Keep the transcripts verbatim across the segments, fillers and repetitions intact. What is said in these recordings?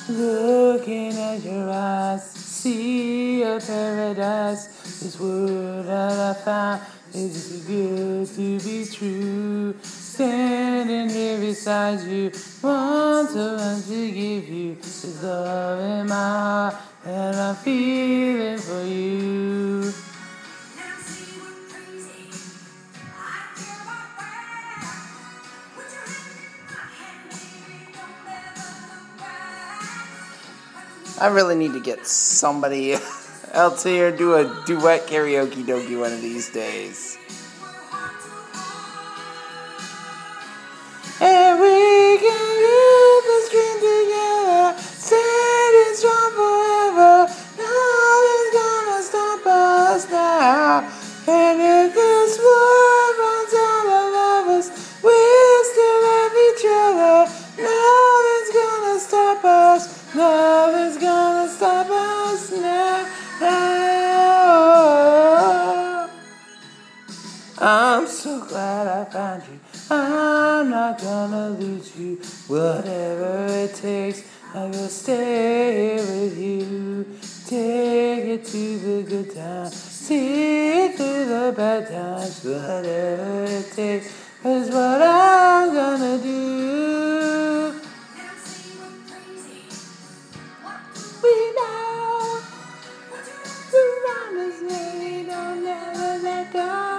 Looking at your eyes, see a paradise. This world that I found is too good to be true. Standing here beside you, want to want to give you this love in my heart that I'm feeling for you. I really need to get somebody else here do a duet karaoke dokie one of these days. And we can live this dream together, standing strong forever. Nothing's gonna stop us now. And if this world runs out of lovers, we'll still love each other. Nothing's gonna stop us. Nothing's gonna stop us now. I'm so glad I found you. I'm not gonna lose you. Whatever it takes, I will stay with you. Take it to the good times, see it through the bad times. Whatever it takes is what I'm gonna do. We know the is me, don't never let go.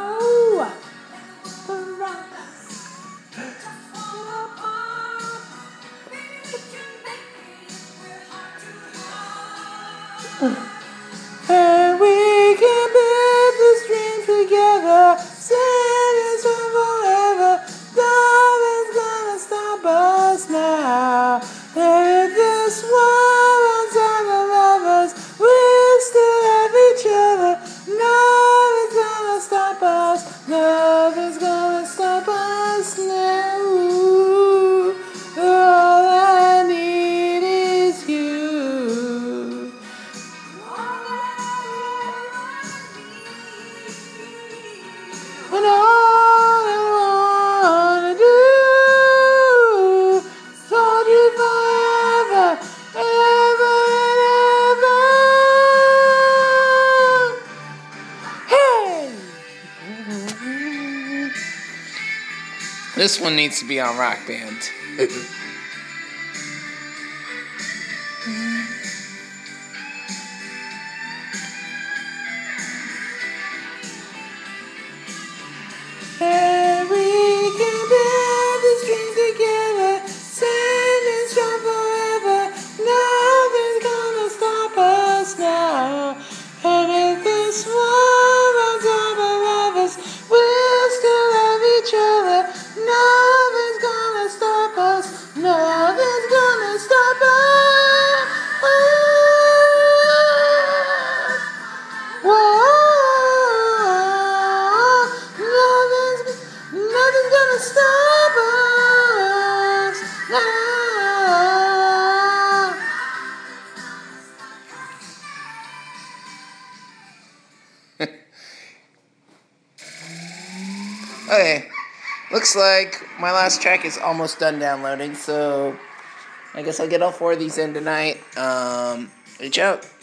And we can build this dream together, standing strong forever. Nothing's gonna stop us now. And if this world runs out of lovers, we'll still have each other. Nothing's gonna stop us. Nothing's gonna stop us now. All I need is you. And all I wanna do is hold you forever, ever and ever. Hey! This one needs to be on Rock Band. And we can build this dream together, standing strong forever. Nothing's gonna stop us now. And if this world runs out of lovers, we'll still love each other. Nothing's gonna stop us. Nothing's gonna stop us. Whoa. Nothing's gonna stop us now. Okay, looks like my last track is almost done downloading, so I guess I'll get all four of these in tonight. Um, reach out.